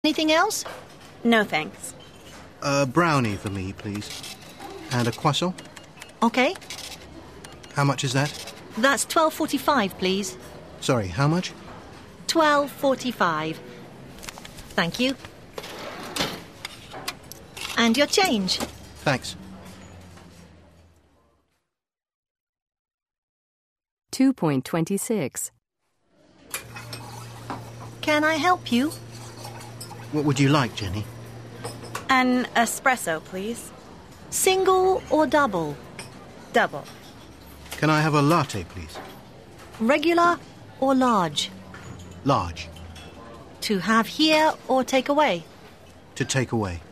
Anything else? No, thanks. A brownie for me, please. And a croissant. Okay. How much is that? That's $12.45, please. Sorry, how much? $12.45. Thank you. And your change. Thanks. 2.26. Can I help you? What would you like, Jenny? An espresso, please. Single or double? Double. Can I have a latte, please? Regular or large? Large. To have here or take away? To take away.